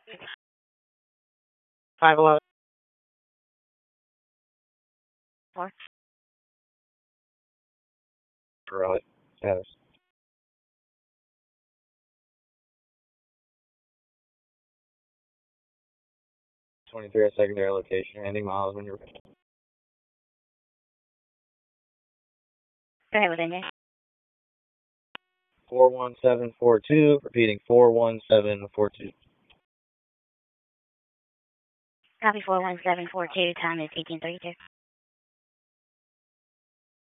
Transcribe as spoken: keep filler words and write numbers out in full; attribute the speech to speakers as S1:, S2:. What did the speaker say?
S1: five eleven. Four. Right. Yes. twenty-three at secondary location. Ending miles when you're ready.
S2: Go ahead with engine.
S1: four one seven four two. Repeating four one seven four two.
S2: Copy four one seven four two. Time is eighteen thirty-two.